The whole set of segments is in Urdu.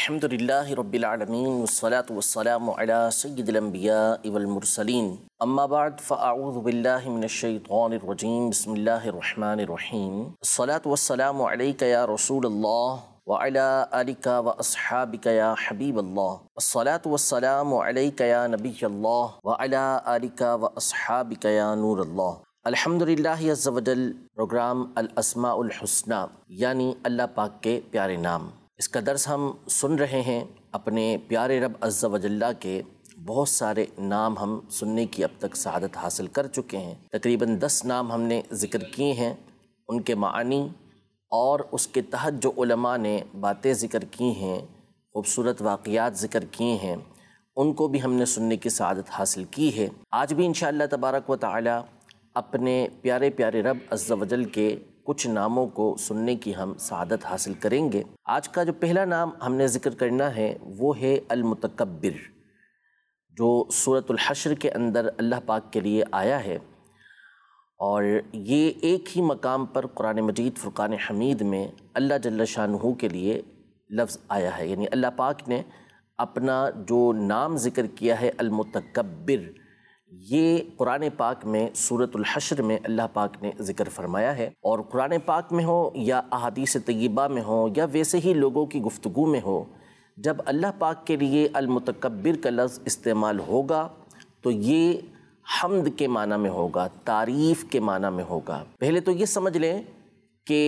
الحمد للہ رب العالمین والصلاة والسلام علی سید الانبیاء والمرسلین اما بعد فاعوذ باللہ من الشیطان الرجیم بسم اللہ الرحمن الرحیم الصلاة والسلام علیک یا رسول اللہ وعلی آلک واصحابک یا حبیب اللہ الصلاة والسلام علیک یا نبی اللہ وعلی آلک واصحابک یا نور اللہ۔ الحمدللہ عز و جل پروگرام الاسماء الحسنی یعنی اللہ پاک کے پیارے نام، اس کا درس ہم سن رہے ہیں۔ اپنے پیارے رب عز و جل کے بہت سارے نام ہم سننے کی اب تک سعادت حاصل کر چکے ہیں۔ تقریباً 10 نام ہم نے ذکر کیے ہیں، ان کے معانی اور اس کے تحت جو علماء نے باتیں ذکر کی ہیں، خوبصورت واقعات ذکر کیے ہیں، ان کو بھی ہم نے سننے کی سعادت حاصل کی ہے۔ آج بھی انشاءاللہ تبارک و تعالی اپنے پیارے پیارے رب عز و جل کے کچھ ناموں کو سننے کی ہم سعادت حاصل کریں گے۔ آج کا جو پہلا نام ہم نے ذکر کرنا ہے وہ ہے المتکبر، جو سورۃ الحشر کے اندر اللہ پاک کے لیے آیا ہے، اور یہ ایک ہی مقام پر قرآن مجید فرقان حمید میں اللہ جل شانہ کے لیے لفظ آیا ہے، یعنی اللہ پاک نے اپنا جو نام ذکر کیا ہے المتکبر، یہ قرآن پاک میں سورۃ الحشر میں اللہ پاک نے ذکر فرمایا ہے۔ اور قرآن پاک میں ہو یا احادیث طیبہ میں ہو یا ویسے ہی لوگوں کی گفتگو میں ہو، جب اللہ پاک کے لیے المتکبر کا لفظ استعمال ہوگا تو یہ حمد کے معنی میں ہوگا، تعریف کے معنی میں ہوگا۔ پہلے تو یہ سمجھ لیں کہ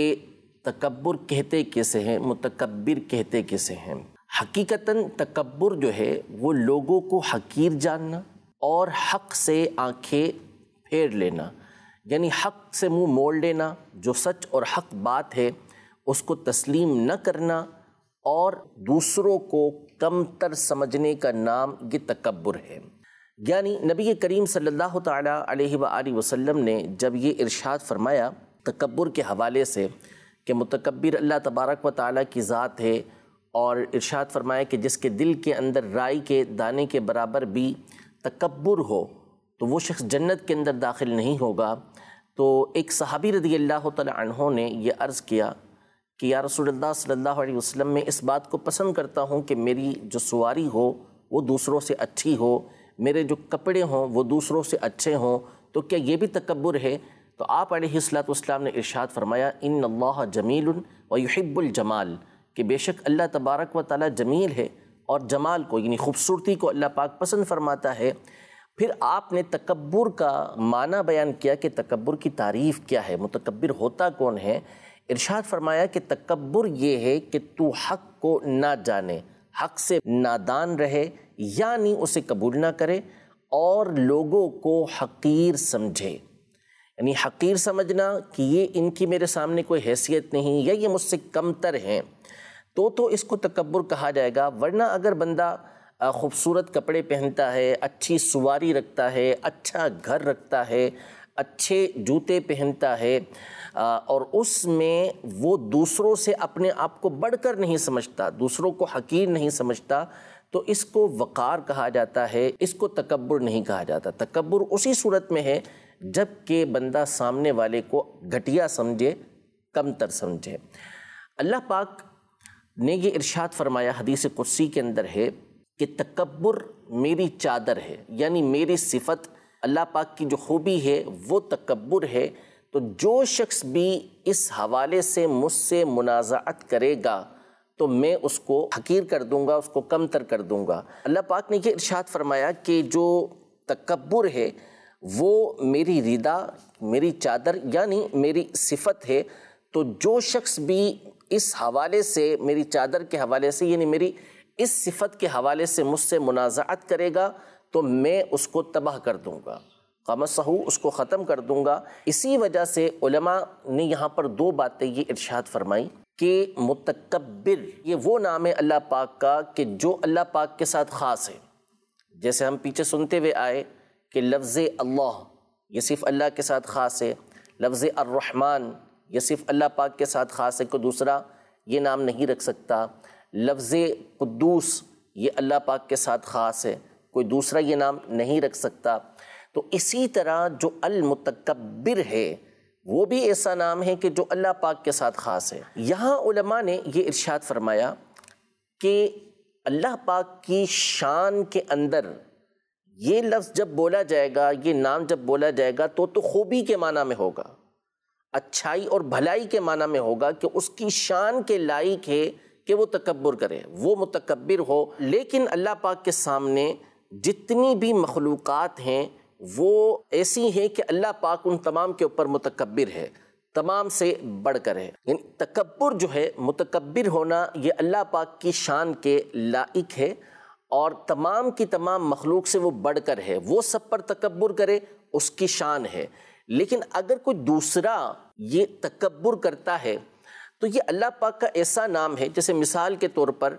تکبر کہتے کیسے ہیں، متکبر کہتے کیسے ہیں۔ حقیقتاً تکبر جو ہے وہ لوگوں کو حقیر جاننا اور حق سے آنکھیں پھیر لینا، یعنی حق سے منہ موڑ لینا، جو سچ اور حق بات ہے اس کو تسلیم نہ کرنا اور دوسروں کو کم تر سمجھنے کا نام یہ تکبر ہے۔ یعنی نبی کریم صلی اللہ تعالی علیہ وآلہ وسلم نے جب یہ ارشاد فرمایا تکبر کے حوالے سے کہ متکبر اللہ تبارک و تعالی کی ذات ہے، اور ارشاد فرمایا کہ جس کے دل کے اندر رائی کے دانے کے برابر بھی تکبر ہو تو وہ شخص جنت کے اندر داخل نہیں ہوگا، تو ایک صحابی رضی اللہ تعالی عنہ نے یہ عرض کیا کہ یا رسول اللہ صلی اللہ علیہ وسلم، میں اس بات کو پسند کرتا ہوں کہ میری جو سواری ہو وہ دوسروں سے اچھی ہو، میرے جو کپڑے ہوں وہ دوسروں سے اچھے ہوں، تو کیا یہ بھی تکبر ہے؟ تو آپ علیہ الصلوۃ والسلام نے ارشاد فرمایا ان اللہ جمیل ویحب الجمال، کہ بے شک اللہ تبارک و تعالی جمیل ہے اور جمال کو یعنی خوبصورتی کو اللہ پاک پسند فرماتا ہے۔ پھر آپ نے تکبر کا معنی بیان کیا کہ تکبر کی تعریف کیا ہے، متکبر ہوتا کون ہے۔ ارشاد فرمایا کہ تکبر یہ ہے کہ تو حق کو نہ جانے، حق سے نادان رہے، یعنی اسے قبول نہ کرے اور لوگوں کو حقیر سمجھے، یعنی حقیر سمجھنا کہ یہ ان کی میرے سامنے کوئی حیثیت نہیں یا یہ مجھ سے کم تر ہیں، تو اس کو تکبر کہا جائے گا۔ ورنہ اگر بندہ خوبصورت کپڑے پہنتا ہے، اچھی سواری رکھتا ہے، اچھا گھر رکھتا ہے، اچھے جوتے پہنتا ہے، اور اس میں وہ دوسروں سے اپنے آپ کو بڑھ کر نہیں سمجھتا، دوسروں کو حقیر نہیں سمجھتا، تو اس کو وقار کہا جاتا ہے، اس کو تکبر نہیں کہا جاتا۔ تکبر اسی صورت میں ہے جب کہ بندہ سامنے والے کو گھٹیا سمجھے، کم تر سمجھے۔ اللہ پاک نے یہ ارشاد فرمایا حدیث قدسی کے اندر ہے کہ تکبر میری چادر ہے، یعنی میری صفت، اللہ پاک کی جو خوبی ہے وہ تکبر ہے۔ تو جو شخص بھی اس حوالے سے مجھ سے منازعت کرے گا تو میں اس کو حقیر کر دوں گا، اس کو کم تر کر دوں گا۔ اللہ پاک نے یہ ارشاد فرمایا کہ جو تکبر ہے وہ میری ردا، میری چادر یعنی میری صفت ہے۔ تو جو شخص بھی اس حوالے سے، میری چادر کے حوالے سے یعنی میری اس صفت کے حوالے سے مجھ سے منازعت کرے گا تو میں اس کو تباہ کر دوں گا، قمصہ، اس کو ختم کر دوں گا۔ اسی وجہ سے علماء نے یہاں پر 2 باتیں یہ ارشاد فرمائی کہ متکبر یہ وہ نام ہے اللہ پاک کا کہ جو اللہ پاک کے ساتھ خاص ہے۔ جیسے ہم پیچھے سنتے ہوئے آئے کہ لفظ اللہ یہ صرف اللہ کے ساتھ خاص ہے، لفظ الرحمن یہ صرف اللہ پاک کے ساتھ خاص ہے، کوئی دوسرا یہ نام نہیں رکھ سکتا۔ لفظ قدوس یہ اللہ پاک کے ساتھ خاص ہے، کوئی دوسرا یہ نام نہیں رکھ سکتا۔ تو اسی طرح جو المتکبر ہے وہ بھی ایسا نام ہے کہ جو اللہ پاک کے ساتھ خاص ہے۔ یہاں علماء نے یہ ارشاد فرمایا کہ اللہ پاک کی شان کے اندر یہ لفظ جب بولا جائے گا، یہ نام جب بولا جائے گا تو خوبی کے معنی میں ہوگا، اچھائی اور بھلائی کے معنی میں ہوگا کہ اس کی شان کے لائق ہے کہ وہ تکبر کرے، وہ متکبر ہو۔ لیکن اللہ پاک کے سامنے جتنی بھی مخلوقات ہیں وہ ایسی ہیں کہ اللہ پاک ان تمام کے اوپر متکبر ہے، تمام سے بڑھ کر ہے۔ یعنی تکبر جو ہے، متکبر ہونا، یہ اللہ پاک کی شان کے لائق ہے اور تمام کی تمام مخلوق سے وہ بڑھ کر ہے، وہ سب پر تکبر کرے، اس کی شان ہے۔ لیکن اگر کوئی دوسرا یہ تکبر کرتا ہے تو یہ اللہ پاک کا ایسا نام ہے، جیسے مثال کے طور پر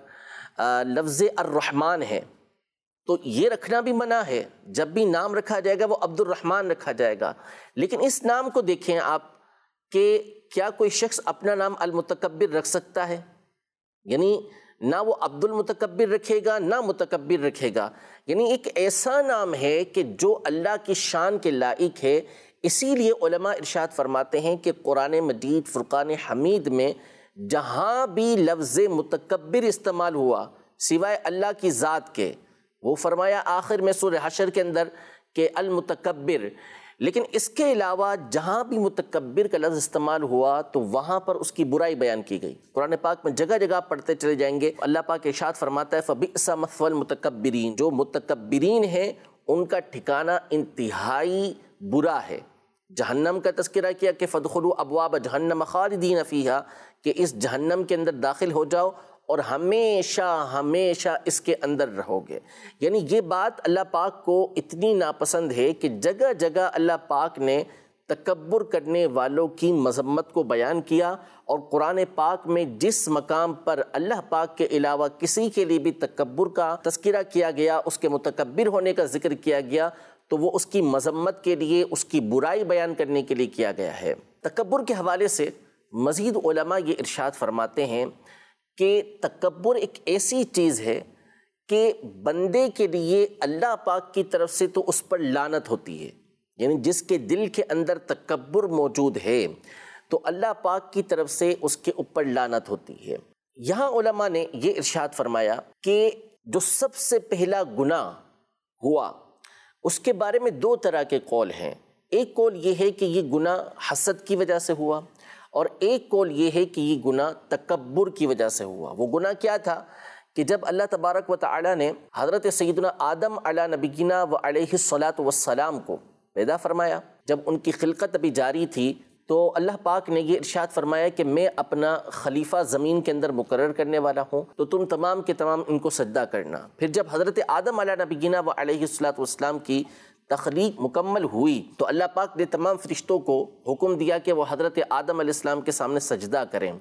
لفظ الرحمن ہے، تو یہ رکھنا بھی منع ہے، جب بھی نام رکھا جائے گا وہ عبد الرحمن رکھا جائے گا۔ لیکن اس نام کو دیکھیں آپ کہ کیا کوئی شخص اپنا نام المتکبر رکھ سکتا ہے؟ یعنی نہ وہ عبد المتکبر رکھے گا نہ متکبر رکھے گا، یعنی ایک ایسا نام ہے کہ جو اللہ کی شان کے لائق ہے۔ اسی لیے علماء ارشاد فرماتے ہیں کہ قرآن مجید فرقان حمید میں جہاں بھی لفظ متکبر استعمال ہوا سوائے اللہ کی ذات کے، وہ فرمایا آخر میں سورہ حشر کے اندر کہ المتکبر، لیکن اس کے علاوہ جہاں بھی متکبر کا لفظ استعمال ہوا تو وہاں پر اس کی برائی بیان کی گئی۔ قرآن پاک میں جگہ جگہ پڑھتے چلے جائیں گے، اللہ پاک ارشاد فرماتا ہے فَبِئْسَ مَثْوَى الْمُتَكَبِّرِينَ، جو متکبرین ہیں ان کا ٹھکانہ انتہائی برا ہے۔ جہنم کا تذکرہ کیا کہ فَادْخُلُوا أَبْوَابَ جَهَنَّمَ خَالِدِينَ فِيهَا، کہ اس جہنم کے اندر داخل ہو جاؤ اور ہمیشہ ہمیشہ اس کے اندر رہو گے۔ یعنی یہ بات اللہ پاک کو اتنی ناپسند ہے کہ جگہ جگہ اللہ پاک نے تکبر کرنے والوں کی مذمت کو بیان کیا، اور قرآن پاک میں جس مقام پر اللہ پاک کے علاوہ کسی کے لیے بھی تکبر کا تذکرہ کیا گیا، اس کے متکبر ہونے کا ذکر کیا گیا، تو وہ اس کی مذمت کے لیے، اس کی برائی بیان کرنے کے لیے کیا گیا ہے۔ تکبر کے حوالے سے مزید علماء یہ ارشاد فرماتے ہیں کہ تکبر ایک ایسی چیز ہے کہ بندے کے لیے اللہ پاک کی طرف سے تو اس پر لعنت ہوتی ہے، یعنی جس کے دل کے اندر تکبر موجود ہے تو اللہ پاک کی طرف سے اس کے اوپر لعنت ہوتی ہے۔ یہاں علماء نے یہ ارشاد فرمایا کہ جو سب سے پہلا گناہ ہوا اس کے بارے میں دو طرح کے قول ہیں۔ ایک قول یہ ہے کہ یہ گناہ حسد کی وجہ سے ہوا، اور ایک قول یہ ہے کہ یہ گناہ تکبر کی وجہ سے ہوا۔ وہ گناہ کیا تھا کہ جب اللہ تبارک و تعالی نے حضرت سیدنا آدم علی نبینا و علیہ الصلاۃ والسلام کو پیدا فرمایا، جب ان کی خلقت ابھی جاری تھی تو اللہ پاک نے یہ ارشاد فرمایا کہ میں اپنا خلیفہ زمین کے اندر مقرر کرنے والا ہوں، تو تم تمام کے تمام ان کو سجدہ کرنا۔ پھر جب حضرت آدم علی نبینا و علیہ الصلاۃ والسلام کی تخلیق مکمل ہوئی تو اللہ پاک نے تمام فرشتوں کو حکم دیا کہ وہ حضرت آدم علیہ السلام کے سامنے سجدہ کریں،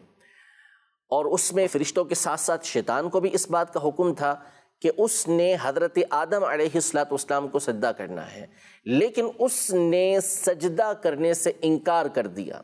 اور اس میں فرشتوں کے ساتھ ساتھ شیطان کو بھی اس بات کا حکم تھا کہ اس نے حضرت آدم علیہ السلام کو سجدہ کرنا ہے، لیکن اس نے سجدہ کرنے سے انکار کر دیا۔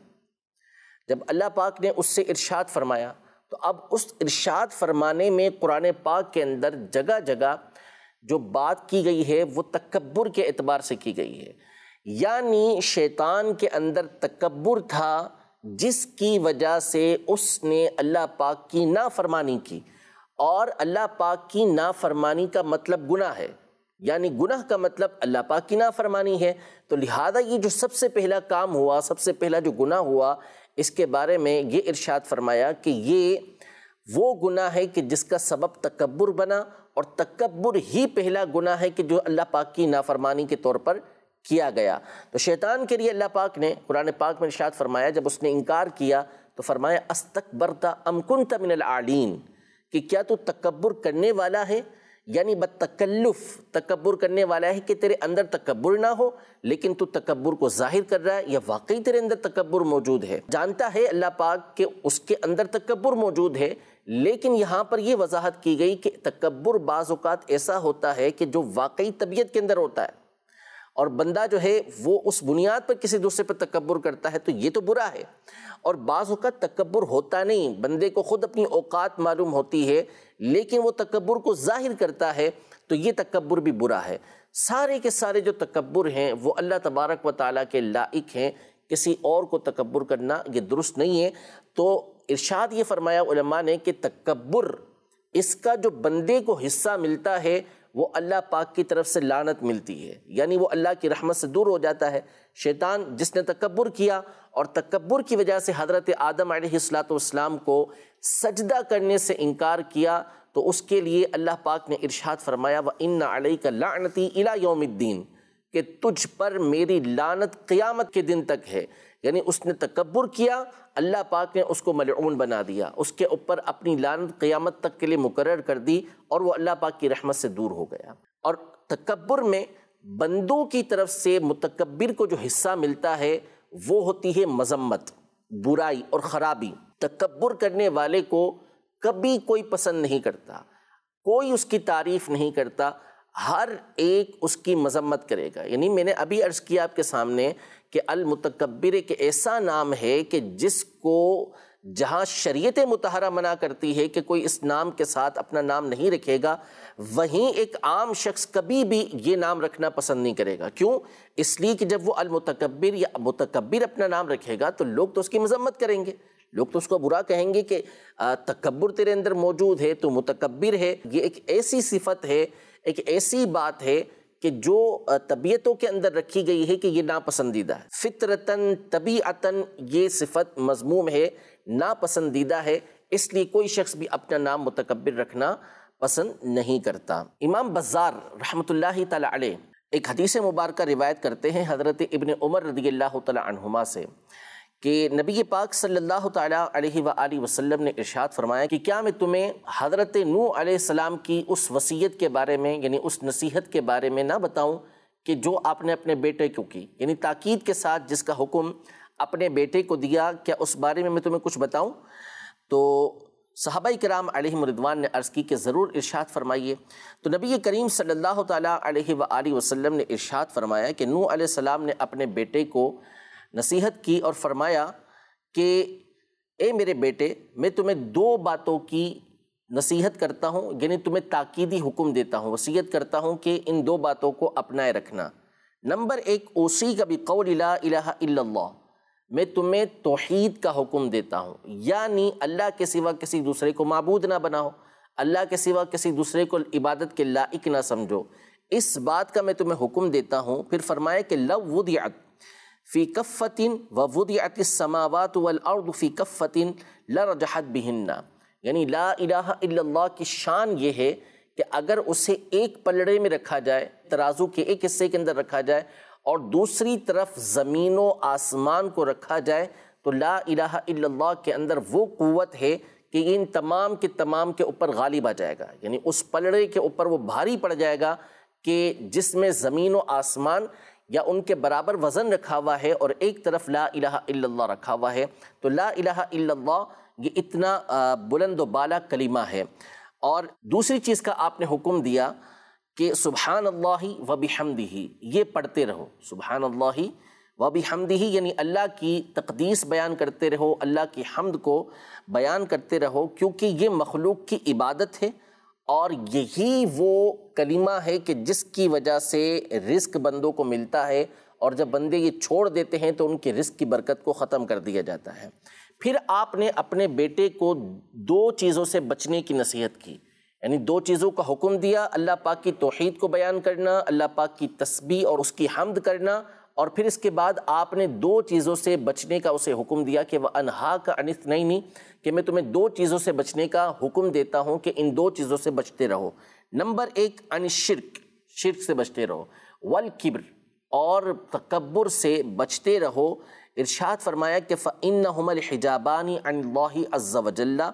جب اللہ پاک نے اس سے ارشاد فرمایا تو اب اس ارشاد فرمانے میں قرآن پاک کے اندر جگہ جگہ جو بات کی گئی ہے وہ تکبر کے اعتبار سے کی گئی ہے، یعنی شیطان کے اندر تکبر تھا جس کی وجہ سے اس نے اللہ پاک کی نافرمانی کی، اور اللہ پاک کی نافرمانی کا مطلب گناہ ہے، یعنی گناہ کا مطلب اللہ پاک کی نافرمانی ہے، تو لہذا یہ جو سب سے پہلا کام ہوا، سب سے پہلا جو گناہ ہوا، اس کے بارے میں یہ ارشاد فرمایا کہ یہ وہ گناہ ہے کہ جس کا سبب تکبر بنا، اور تکبر ہی پہلا گناہ ہے کہ جو اللہ پاک کی نافرمانی کے طور پر کیا گیا۔ تو شیطان کے لیے اللہ پاک نے قرآن پاک میں ارشاد فرمایا، جب اس نے انکار کیا تو فرمایا استکبرت ام کنت من العالین، کہ کیا تو تکبر کرنے والا ہے، یعنی بتکلف تکبر کرنے والا ہے کہ تیرے اندر تکبر نہ ہو لیکن تو تکبر کو ظاہر کر رہا ہے، یا واقعی تیرے اندر تکبر موجود ہے۔ جانتا ہے اللہ پاک کہ اس کے اندر تکبر موجود ہے، لیکن یہاں پر یہ وضاحت کی گئی کہ تکبر بعض اوقات ایسا ہوتا ہے کہ جو واقعی طبیعت کے اندر ہوتا ہے، اور بندہ جو ہے وہ اس بنیاد پر کسی دوسرے پر تکبر کرتا ہے تو یہ تو برا ہے۔ اور بعض اوقات تکبر ہوتا نہیں، بندے کو خود اپنی اوقات معلوم ہوتی ہے لیکن وہ تکبر کو ظاہر کرتا ہے، تو یہ تکبر بھی برا ہے۔ سارے کے سارے جو تکبر ہیں وہ اللہ تبارک و تعالیٰ کے لائق ہیں، کسی اور کو تکبر کرنا یہ درست نہیں ہے۔ تو ارشاد یہ فرمایا علماء نے کہ تکبر اس کا جو بندے کو حصہ ملتا ہے وہ اللہ پاک کی طرف سے لعنت ملتی ہے، یعنی وہ اللہ کی رحمت سے دور ہو جاتا ہے۔ شیطان جس نے تکبر کیا اور تکبر کی وجہ سے حضرت آدم علیہ السلام کو سجدہ کرنے سے انکار کیا، تو اس کے لیے اللہ پاک نے ارشاد فرمایا وَإِنَّ عَلَيْكَ لَعْنَتِي إِلَى يَوْمِ الدِّينِ، کہ تجھ پر میری لعنت قیامت کے دن تک ہے۔ یعنی اس نے تکبر کیا، اللہ پاک نے اس کو ملعون بنا دیا، اس کے اوپر اپنی لعنت قیامت تک کے لیے مقرر کر دی، اور وہ اللہ پاک کی رحمت سے دور ہو گیا۔ اور تکبر میں بندوں کی طرف سے متکبر کو جو حصہ ملتا ہے وہ ہوتی ہے مذمت، برائی اور خرابی۔ تکبر کرنے والے کو کبھی کوئی پسند نہیں کرتا، کوئی اس کی تعریف نہیں کرتا، ہر ایک اس کی مذمت کرے گا۔ یعنی میں نے ابھی عرض کیا آپ کے سامنے کہ المتکبر ایک ایسا نام ہے کہ جس کو جہاں شریعت مطہرہ منع کرتی ہے کہ کوئی اس نام کے ساتھ اپنا نام نہیں رکھے گا، وہیں ایک عام شخص کبھی بھی یہ نام رکھنا پسند نہیں کرے گا۔ کیوں؟ اس لیے کہ جب وہ المتکبر یا متکبر اپنا نام رکھے گا تو لوگ تو اس کی مذمت کریں گے، لوگ تو اس کو برا کہیں گے کہ تکبر تیرے اندر موجود ہے، تو متکبر ہے۔ یہ ایک ایسی صفت ہے، ایک ایسی بات ہے کہ جو طبیعتوں کے اندر رکھی گئی ہے کہ یہ ناپسندیدہ ہے، فطرتاً طبیعتاً یہ صفت مذموم ہے، ناپسندیدہ ہے، اس لیے کوئی شخص بھی اپنا نام متکبر رکھنا پسند نہیں کرتا۔ امام بزار رحمۃ اللہ تعالی علیہ ایک حدیث مبارکہ روایت کرتے ہیں حضرت ابن عمر رضی اللہ تعالی عنہما سے کہ نبی پاک صلی اللہ تعالی علیہ وآلہ وسلم نے ارشاد فرمایا کہ کیا میں تمہیں حضرت نوح علیہ السلام کی اس وصیت کے بارے میں، یعنی اس نصیحت کے بارے میں نہ بتاؤں کہ جو آپ نے اپنے بیٹے کو کی، یعنی تاکید کے ساتھ جس کا حکم اپنے بیٹے کو دیا، کیا اس بارے میں تمہیں کچھ بتاؤں؟ تو صحابہ کرام علیہم رضوان نے عرض کی کہ ضرور ارشاد فرمائیے۔ تو نبی کریم صلی اللہ تعالیٰ علیہ وآلہ وسلم نے ارشاد فرمایا کہ نوح علیہ السلام نے اپنے بیٹے کو نصیحت کی اور فرمایا کہ اے میرے بیٹے، میں تمہیں دو باتوں کی نصیحت کرتا ہوں، یعنی تمہیں تاکیدی حکم دیتا ہوں، وصیت کرتا ہوں کہ ان دو باتوں کو اپنائے رکھنا۔ نمبر ایک، اوصیک بقول لا الہ الا اللہ، میں تمہیں توحید کا حکم دیتا ہوں، یعنی اللہ کے سوا کسی دوسرے کو معبود نہ بناؤ، اللہ کے سوا کسی دوسرے کو عبادت کے لائق نہ سمجھو، اس بات کا میں تمہیں حکم دیتا ہوں۔ پھر فرمایا کہ لو وضعت فی کفۃ ووضعت السماوات والارض فی کفۃ لرجحت بہن، یعنی لا الہ الا اللہ کی شان یہ ہے کہ اگر اسے ایک پلڑے میں رکھا جائے، ترازو کے ایک حصے کے اندر رکھا جائے اور دوسری طرف زمین و آسمان کو رکھا جائے، تو لا الہ الا اللہ کے اندر وہ قوت ہے کہ ان تمام کے تمام کے اوپر غالب آ جائے گا، یعنی اس پلڑے کے اوپر وہ بھاری پڑ جائے گا کہ جس میں زمین و آسمان یا ان کے برابر وزن رکھا ہوا ہے اور ایک طرف لا الہ الا اللہ رکھا ہوا ہے۔ تو لا الہ الا اللہ یہ اتنا بلند و بالا کلمہ ہے۔ اور دوسری چیز کا آپ نے حکم دیا کہ سبحان اللہ و بحمدہ، یہ پڑھتے رہو، سبحان اللہ و بحمدہ، یعنی اللہ کی تقدیس بیان کرتے رہو، اللہ کی حمد کو بیان کرتے رہو، کیونکہ یہ مخلوق کی عبادت ہے اور یہی وہ کلمہ ہے کہ جس کی وجہ سے رزق بندوں کو ملتا ہے، اور جب بندے یہ چھوڑ دیتے ہیں تو ان کے رزق کی برکت کو ختم کر دیا جاتا ہے۔ پھر آپ نے اپنے بیٹے کو دو چیزوں سے بچنے کی نصیحت کی، یعنی دو چیزوں کا حکم دیا، اللہ پاک کی توحید کو بیان کرنا، اللہ پاک کی تسبیح اور اس کی حمد کرنا، اور پھر اس کے بعد آپ نے دو چیزوں سے بچنے کا اسے حکم دیا کہ وَأَنْهَاكَ عَنِ اثْنَيْنِ، کہ میں تمہیں دو چیزوں سے بچنے کا حکم دیتا ہوں کہ ان دو چیزوں سے بچتے رہو۔ نمبر ایک، عن الشرک، شرک سے بچتے رہو، والکبر، اور تکبر سے بچتے رہو۔ ارشاد فرمایا کہ فَإِنَّهُمَا الْحِجَابَانِ عَنِ اللَّهِ عَزَّ وَجَلَّ،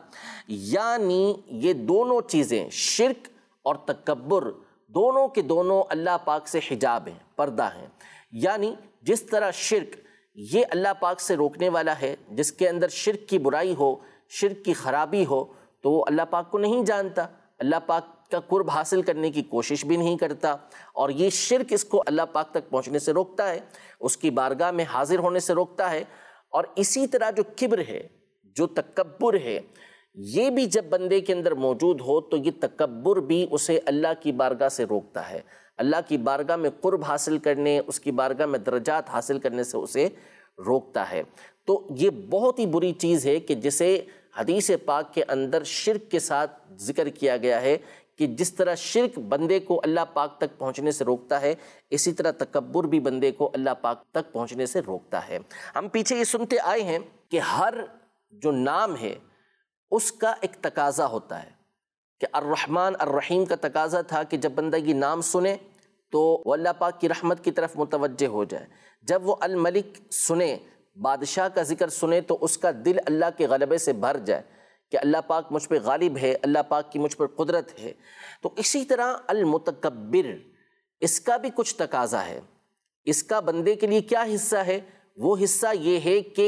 یعنی یہ دونوں چیزیں، شرک اور تکبر، دونوں کے دونوں اللہ پاک سے حجاب ہیں، پردہ ہیں۔ یعنی جس طرح شرک یہ اللہ پاک سے روکنے والا ہے، جس کے اندر شرک کی برائی ہو، شرک کی خرابی ہو، تو وہ اللہ پاک کو نہیں جانتا، اللہ پاک کا قرب حاصل کرنے کی کوشش بھی نہیں کرتا، اور یہ شرک اس کو اللہ پاک تک پہنچنے سے روکتا ہے، اس کی بارگاہ میں حاضر ہونے سے روکتا ہے۔ اور اسی طرح جو کبر ہے، جو تکبر ہے، یہ بھی جب بندے کے اندر موجود ہو تو یہ تکبر بھی اسے اللہ کی بارگاہ سے روکتا ہے، اللہ کی بارگاہ میں قرب حاصل کرنے، اس کی بارگاہ میں درجات حاصل کرنے سے اسے روکتا ہے۔ تو یہ بہت ہی بری چیز ہے کہ جسے حدیث پاک کے اندر شرک کے ساتھ ذکر کیا گیا ہے کہ جس طرح شرک بندے کو اللہ پاک تک پہنچنے سے روکتا ہے، اسی طرح تکبر بھی بندے کو اللہ پاک تک پہنچنے سے روکتا ہے۔ ہم پیچھے یہ سنتے آئے ہیں کہ ہر جو نام ہے اس کا ایک تقاضا ہوتا ہے، کہ الرحمن الرحیم کا تقاضا تھا کہ جب بندہ یہ نام سنے تو وہ اللہ پاک کی رحمت کی طرف متوجہ ہو جائے، جب وہ الملک سنے، بادشاہ کا ذکر سنے تو اس کا دل اللہ کے غلبے سے بھر جائے کہ اللہ پاک مجھ پہ غالب ہے، اللہ پاک کی مجھ پر قدرت ہے۔ تو اسی طرح المتکبر، اس کا بھی کچھ تقاضا ہے، اس کا بندے کے لیے کیا حصہ ہے؟ وہ حصہ یہ ہے کہ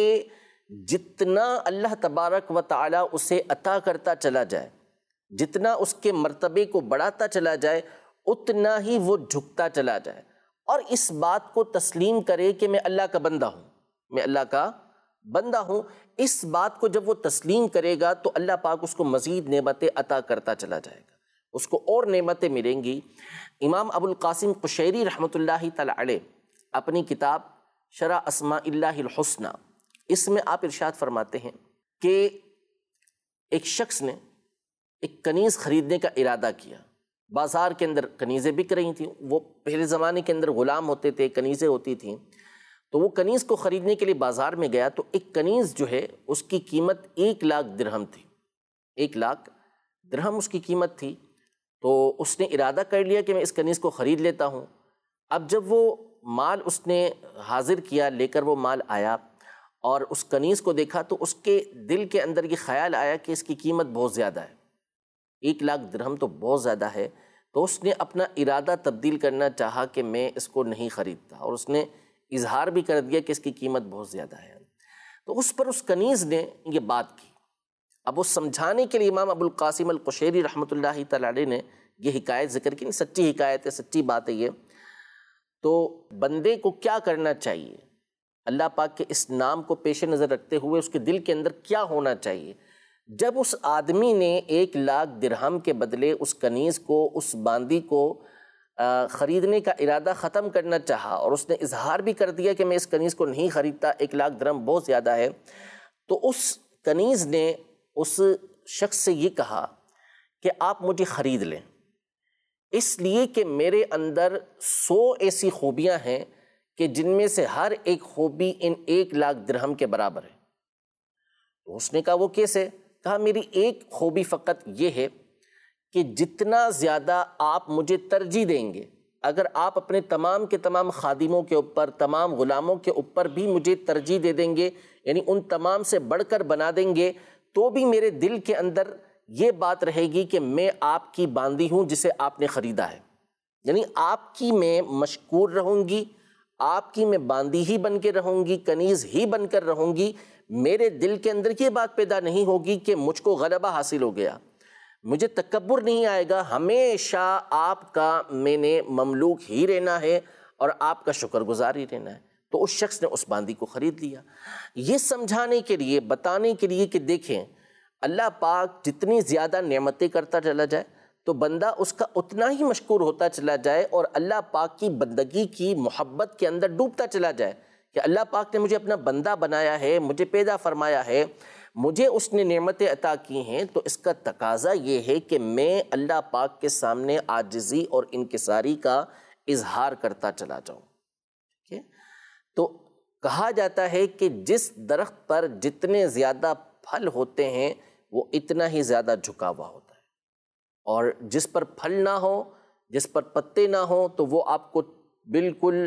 جتنا اللہ تبارک و تعالی اسے عطا کرتا چلا جائے، جتنا اس کے مرتبے کو بڑھاتا چلا جائے، اتنا ہی وہ جھکتا چلا جائے، اور اس بات کو تسلیم کرے کہ میں اللہ کا بندہ ہوں، میں اللہ کا بندہ ہوں۔ اس بات کو جب وہ تسلیم کرے گا تو اللہ پاک اس کو مزید نعمتیں عطا کرتا چلا جائے گا، اس کو اور نعمتیں ملیں گی۔ امام ابو القاسم قشیری رحمۃ اللہ تعالی علیہ اپنی کتاب شرح اسماء اللہ الحسنی، اس میں آپ ارشاد فرماتے ہیں کہ ایک شخص نے ایک کنیز خریدنے کا ارادہ کیا، بازار کے اندر کنیزیں بک رہی تھیں، وہ پہلے زمانے کے اندر غلام ہوتے تھے، کنیزیں ہوتی تھیں، تو وہ کنیز کو خریدنے کے لیے بازار میں گیا تو ایک کنیز جو ہے اس کی قیمت 1,00,000 درہم تھی، 1,00,000 درہم اس کی قیمت تھی۔ تو اس نے ارادہ کر لیا کہ میں اس کنیز کو خرید لیتا ہوں۔ اب جب وہ مال اس نے حاضر کیا، لے کر وہ مال آیا اور اس کنیز کو دیکھا تو اس کے دل کے اندر یہ خیال آیا کہ اس کی قیمت بہت زیادہ ہے، 1,00,000 درہم تو بہت زیادہ ہے۔ تو اس نے اپنا ارادہ تبدیل کرنا چاہا کہ میں اس کو نہیں خریدتا، اور اس نے اظہار بھی کر دیا کہ اس کی قیمت بہت زیادہ ہے۔ تو اس پر اس کنیز نے یہ بات کی۔ اب وہ سمجھانے کے لیے امام ابو القاسم القشیری رحمۃ اللہ تعالی علیہ نے یہ حکایت ذکر کی، سچی حکایت ہے، سچی بات ہے یہ۔ تو بندے کو کیا کرنا چاہیے؟ اللہ پاک کے اس نام کو پیش نظر رکھتے ہوئے اس کے دل کے اندر کیا ہونا چاہیے؟ جب اس آدمی نے 1,00,000 درہم کے بدلے اس کنیز کو، اس باندی کو خریدنے کا ارادہ ختم کرنا چاہا، اور اس نے اظہار بھی کر دیا کہ میں اس کنیز کو نہیں خریدتا، 1,00,000 درہم بہت زیادہ ہے، تو اس کنیز نے اس شخص سے یہ کہا کہ آپ مجھے خرید لیں، اس لیے کہ میرے اندر 100 ایسی خوبیاں ہیں کہ جن میں سے ہر ایک خوبی ان 1,00,000 درہم کے برابر ہے۔ تو اس نے کہا وہ کیسے؟ کہا میری ایک خوبی فقط یہ ہے کہ جتنا زیادہ آپ مجھے ترجیح دیں گے، اگر آپ اپنے تمام کے تمام خادموں کے اوپر، تمام غلاموں کے اوپر بھی مجھے ترجیح دے دیں گے، یعنی ان تمام سے بڑھ کر بنا دیں گے، تو بھی میرے دل کے اندر یہ بات رہے گی کہ میں آپ کی باندی ہوں جسے آپ نے خریدا ہے، یعنی آپ کی میں مشکور رہوں گی، آپ کی میں باندی ہی بن کے رہوں گی، کنیز ہی بن کر رہوں گی۔ میرے دل کے اندر یہ بات پیدا نہیں ہوگی کہ مجھ کو غلبہ حاصل ہو گیا، مجھے تکبر نہیں آئے گا، ہمیشہ آپ کا میں نے مملوک ہی رہنا ہے اور آپ کا شکر گزار ہی رہنا ہے۔ تو اس شخص نے اس باندی کو خرید لیا، یہ سمجھانے کے لیے، بتانے کے لیے کہ دیکھیں اللہ پاک جتنی زیادہ نعمتیں کرتا چلا جائے تو بندہ اس کا اتنا ہی مشکور ہوتا چلا جائے، اور اللہ پاک کی بندگی کی محبت کے اندر ڈوبتا چلا جائے کہ اللہ پاک نے مجھے اپنا بندہ بنایا ہے، مجھے پیدا فرمایا ہے، مجھے اس نے نعمتیں عطا کی ہیں، تو اس کا تقاضا یہ ہے کہ میں اللہ پاک کے سامنے عاجزی اور انکساری کا اظہار کرتا چلا جاؤں۔ ٹھیک ہے؟ تو کہا جاتا ہے کہ جس درخت پر جتنے زیادہ پھل ہوتے ہیں وہ اتنا ہی زیادہ جھکا ہوا ہوتا ہے، اور جس پر پھل نہ ہو، جس پر پتے نہ ہوں، تو وہ آپ کو بالکل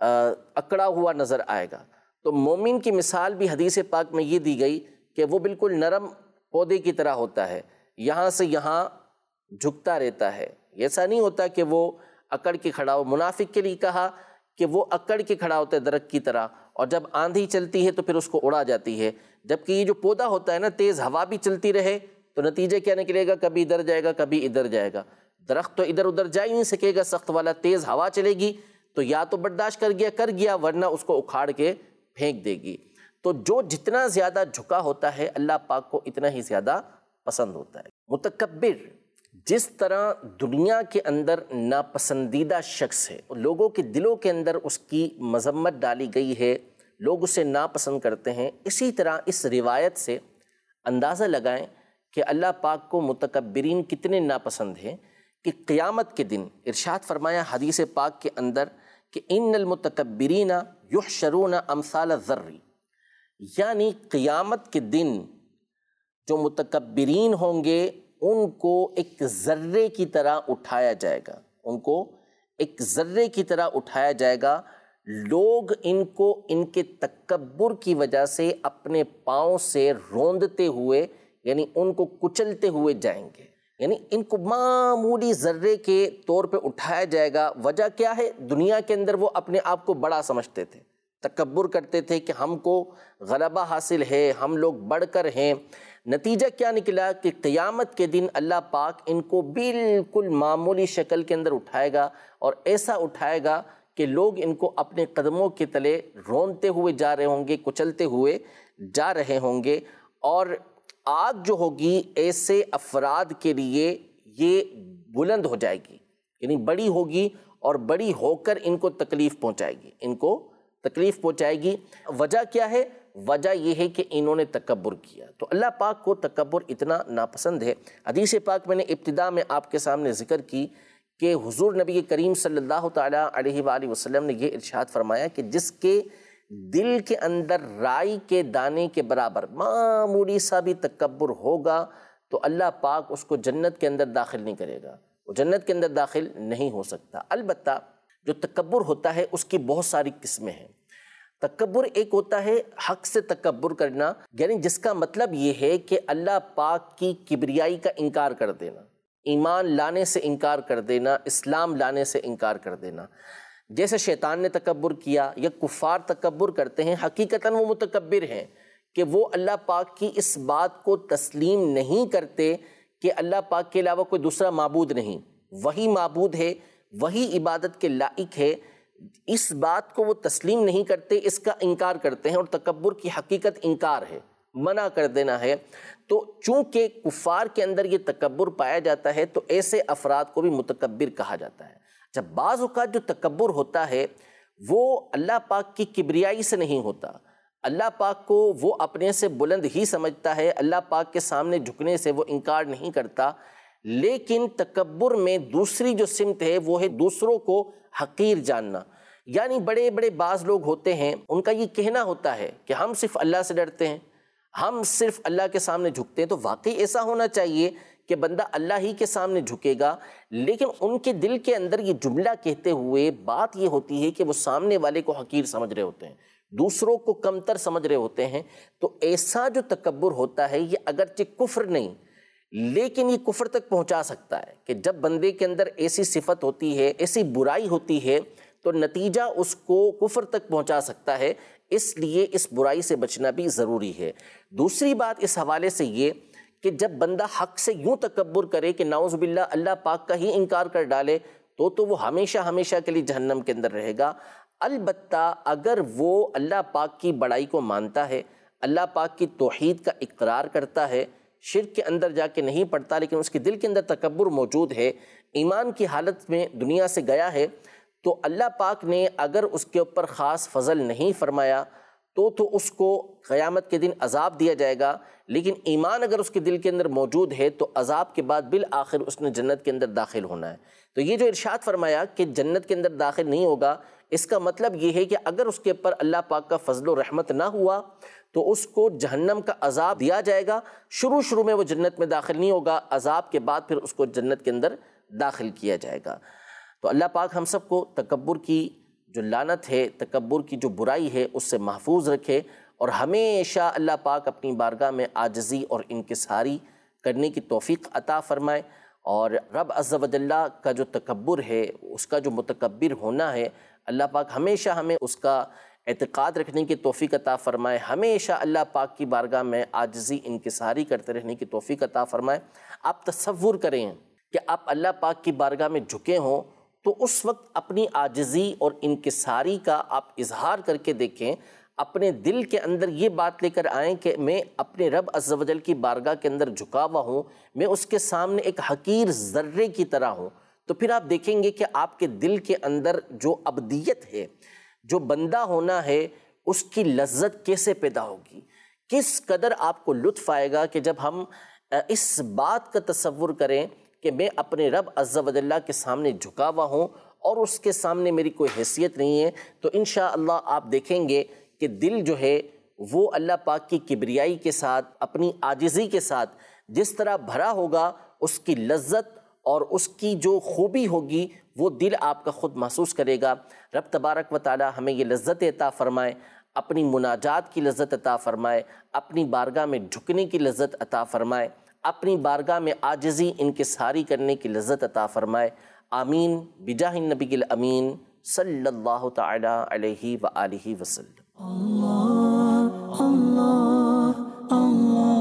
اکڑا ہوا نظر آئے گا۔ تو مومن کی مثال بھی حدیث پاک میں یہ دی گئی کہ وہ بالکل نرم پودے کی طرح ہوتا ہے، یہاں سے یہاں جھکتا رہتا ہے، ایسا نہیں ہوتا کہ وہ اکڑ کے کھڑا ہو۔ منافق کے لیے کہا کہ وہ اکڑ کے کھڑا ہوتا ہے درخت کی طرح، اور جب آندھی چلتی ہے تو پھر اس کو اڑا جاتی ہے، جبکہ یہ جو پودا ہوتا ہے نا، تیز ہوا بھی چلتی رہے تو نتیجہ کیا نکلے گا؟ کبھی ادھر جائے گا، کبھی ادھر جائے گا۔ درخت تو ادھر ادھر جا ہی نہیں سکے گا، سخت والا، تیز ہوا چلے گی تو یا تو برداشت کر گیا ورنہ اس کو اکھاڑ کے پھینک دے گی۔ تو جو جتنا زیادہ جھکا ہوتا ہے اللہ پاک کو اتنا ہی زیادہ پسند ہوتا ہے۔ متکبر جس طرح دنیا کے اندر ناپسندیدہ شخص ہے، لوگوں کے دلوں کے اندر اس کی مذمت ڈالی گئی ہے، لوگ اسے ناپسند کرتے ہیں، اسی طرح اس روایت سے اندازہ لگائیں کہ اللہ پاک کو متکبرین کتنے ناپسند ہیں کہ قیامت کے دن ارشاد فرمایا حدیث پاک کے اندر کہ ان المتکبرین یحشرون امثال الذر، یعنی قیامت کے دن جو متکبرین ہوں گے ان کو ایک ذرے کی طرح اٹھایا جائے گا، ان کو ایک ذرے کی طرح اٹھایا جائے گا۔ لوگ ان کو ان کے تکبر کی وجہ سے اپنے پاؤں سے روندتے ہوئے، یعنی ان کو کچلتے ہوئے جائیں گے، یعنی ان کو معمولی ذرے کے طور پہ اٹھایا جائے گا۔ وجہ کیا ہے؟ دنیا کے اندر وہ اپنے آپ کو بڑا سمجھتے تھے، تکبر کرتے تھے کہ ہم کو غلبہ حاصل ہے، ہم لوگ بڑھ کر ہیں۔ نتیجہ کیا نکلا کہ قیامت کے دن اللہ پاک ان کو بالکل معمولی شکل کے اندر اٹھائے گا، اور ایسا اٹھائے گا کہ لوگ ان کو اپنے قدموں کے تلے رونتے ہوئے جا رہے ہوں گے، کچلتے ہوئے جا رہے ہوں گے۔ اور آگ جو ہوگی ایسے افراد کے لیے یہ بلند ہو جائے گی، یعنی بڑی ہوگی، اور بڑی ہو کر ان کو تکلیف پہنچائے گی، ان کو تکلیف پہنچائے گی۔ وجہ کیا ہے؟ وجہ یہ ہے کہ انہوں نے تکبر کیا۔ تو اللہ پاک کو تکبر اتنا ناپسند ہے۔ حدیث پاک میں نے ابتدا میں آپ کے سامنے ذکر کی کہ حضور نبی کریم صلی اللہ تعالیٰ علیہ وآلہ وسلم نے یہ ارشاد فرمایا کہ جس کے دل کے اندر رائی کے دانے کے برابر معمولی سا بھی تکبر ہوگا تو اللہ پاک اس کو جنت کے اندر داخل نہیں کرے گا، وہ جنت کے اندر داخل نہیں ہو سکتا۔ البتہ جو تکبر ہوتا ہے اس کی بہت ساری قسمیں ہیں۔ تکبر ایک ہوتا ہے حق سے تکبر کرنا، یعنی جس کا مطلب یہ ہے کہ اللہ پاک کی کبریائی کا انکار کر دینا، ایمان لانے سے انکار کر دینا، اسلام لانے سے انکار کر دینا۔ جیسے شیطان نے تکبر کیا یا کفار تکبر کرتے ہیں، حقیقتاً وہ متکبر ہیں کہ وہ اللہ پاک کی اس بات کو تسلیم نہیں کرتے کہ اللہ پاک کے علاوہ کوئی دوسرا معبود نہیں، وہی معبود ہے، وہی عبادت کے لائق ہے۔ اس بات کو وہ تسلیم نہیں کرتے، اس کا انکار کرتے ہیں، اور تکبر کی حقیقت انکار ہے، منع کر دینا ہے۔ تو چونکہ کفار کے اندر یہ تکبر پایا جاتا ہے تو ایسے افراد کو بھی متکبر کہا جاتا ہے۔ جب بعض اوقات جو تکبر ہوتا ہے وہ اللہ پاک کی کبریائی سے نہیں ہوتا، اللہ پاک کو وہ اپنے سے بلند ہی سمجھتا ہے، اللہ پاک کے سامنے جھکنے سے وہ انکار نہیں کرتا، لیکن تکبر میں دوسری جو سمت ہے وہ ہے دوسروں کو حقیر جاننا۔ یعنی بڑے بڑے بعض لوگ ہوتے ہیں، ان کا یہ کہنا ہوتا ہے کہ ہم صرف اللہ سے ڈرتے ہیں، ہم صرف اللہ کے سامنے جھکتے ہیں۔ تو واقعی ایسا ہونا چاہیے کہ بندہ اللہ ہی کے سامنے جھکے گا، لیکن ان کے دل کے اندر یہ جملہ کہتے ہوئے بات یہ ہوتی ہے کہ وہ سامنے والے کو حقیر سمجھ رہے ہوتے ہیں، دوسروں کو کمتر سمجھ رہے ہوتے ہیں۔ تو ایسا جو تکبر ہوتا ہے یہ اگرچہ کفر نہیں، لیکن یہ کفر تک پہنچا سکتا ہے کہ جب بندے کے اندر ایسی صفت ہوتی ہے، ایسی برائی ہوتی ہے تو نتیجہ اس کو کفر تک پہنچا سکتا ہے، اس لیے اس برائی سے بچنا بھی ضروری ہے۔ دوسری بات اس حوالے سے یہ کہ جب بندہ حق سے یوں تکبر کرے کہ نعوذ باللہ اللہ پاک کا ہی انکار کر ڈالے تو وہ ہمیشہ ہمیشہ کے لیے جہنم کے اندر رہے گا۔ البتہ اگر وہ اللہ پاک کی بڑائی کو مانتا ہے، اللہ پاک کی توحید کا اقرار کرتا ہے، شرک کے اندر جا کے نہیں پڑتا، لیکن اس کے دل کے اندر تکبر موجود ہے، ایمان کی حالت میں دنیا سے گیا ہے، تو اللہ پاک نے اگر اس کے اوپر خاص فضل نہیں فرمایا تو اس کو قیامت کے دن عذاب دیا جائے گا، لیکن ایمان اگر اس کے دل کے اندر موجود ہے تو عذاب کے بعد بالآخر اس نے جنت کے اندر داخل ہونا ہے۔ تو یہ جو ارشاد فرمایا کہ جنت کے اندر داخل نہیں ہوگا، اس کا مطلب یہ ہے کہ اگر اس کے اوپر اللہ پاک کا فضل و رحمت نہ ہوا تو اس کو جہنم کا عذاب دیا جائے گا۔ شروع میں وہ جنت میں داخل نہیں ہوگا، عذاب کے بعد پھر اس کو جنت کے اندر داخل کیا جائے گا۔ تو اللہ پاک ہم سب کو تکبر کی جو لعنت ہے، تکبر کی جو برائی ہے، اس سے محفوظ رکھے، اور ہمیشہ اللہ پاک اپنی بارگاہ میں عاجزی اور انکساری کرنے کی توفیق عطا فرمائے، اور رب عز و جل کا جو تکبر ہے، اس کا جو متکبر ہونا ہے، اللہ پاک ہمیشہ ہمیں اس کا اعتقاد رکھنے کی توفیق عطا فرمائے، ہمیشہ اللہ پاک کی بارگاہ میں عاجزی انکساری کرتے رہنے کی توفیق عطا فرمائے۔ آپ تصور کریں کہ آپ اللہ پاک کی بارگاہ میں جھکے ہوں تو اس وقت اپنی عاجزی اور انکساری کا آپ اظہار کر کے دیکھیں، اپنے دل کے اندر یہ بات لے کر آئیں کہ میں اپنے رب عز و جل کی بارگاہ کے اندر جھکا ہوا ہوں، میں اس کے سامنے ایک حقیر ذرے کی طرح ہوں، تو پھر آپ دیکھیں گے کہ آپ کے دل کے اندر جو ابدیت ہے، جو بندہ ہونا ہے، اس کی لذت کیسے پیدا ہوگی، کس قدر آپ کو لطف آئے گا کہ جب ہم اس بات کا تصور کریں کہ میں اپنے رب عز و جل کے سامنے جھکا ہوا ہوں اور اس کے سامنے میری کوئی حیثیت نہیں ہے، تو انشاءاللہ آپ دیکھیں گے کہ دل جو ہے وہ اللہ پاک کی کبریائی کے ساتھ، اپنی عاجزی کے ساتھ جس طرح بھرا ہوگا، اس کی لذت اور اس کی جو خوبی ہوگی وہ دل آپ کا خود محسوس کرے گا۔ رب تبارک و تعالی ہمیں یہ لذت عطا فرمائے، اپنی مناجات کی لذت عطا فرمائے، اپنی بارگاہ میں جھکنے کی لذت عطا فرمائے، اپنی بارگاہ میں عاجزی انکساری کرنے کی لذت عطا فرمائے۔ آمین بجاہ النبی الامین صلی اللہ تعالی علیہ وآلہ وسلم۔ اللہ اللہ اللہ